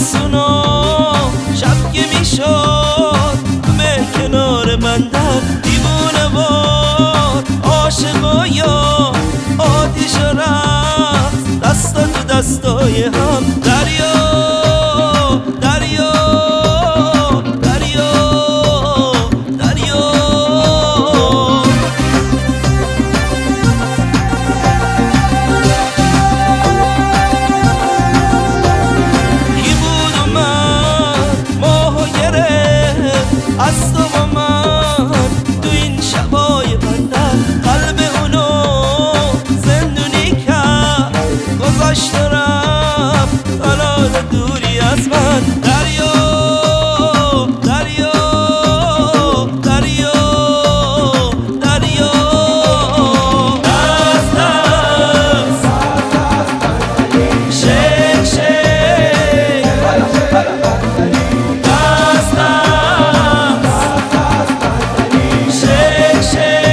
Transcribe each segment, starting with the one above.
تابستونا شب که میشد به کنار بندر دیوونه وار عاشقایا آتیش رفت دستا تو دستای هم دریا دریا دریا دریا کی بود اومد ماهو گرفت از تو با من تو این شبای بندر قلب اونو زندونی کرد گذاشت و رفت حالا دوری از من دریا دریا دریا دریا دست دست شیک شیک دست دست شیک شیک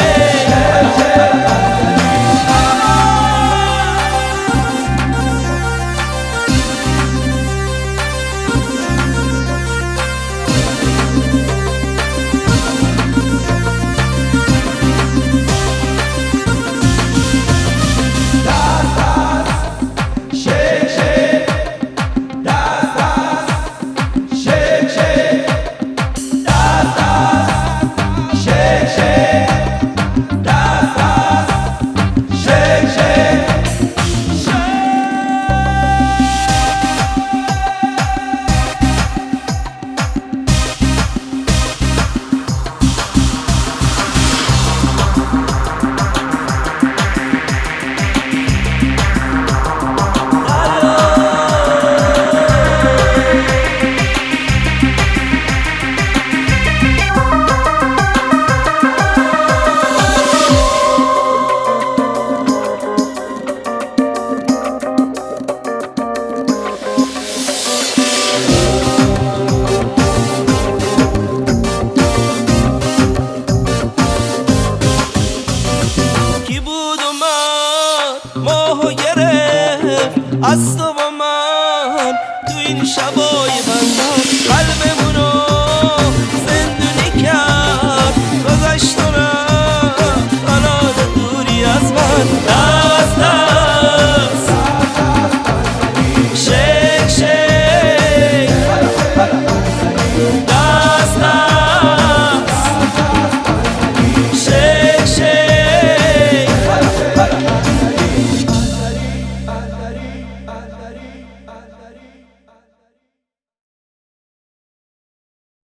ماهو گرفت از تو با من تو این شبای بندر قلبمونو زندونی کرد گذشت و رفت حالا دوری از من.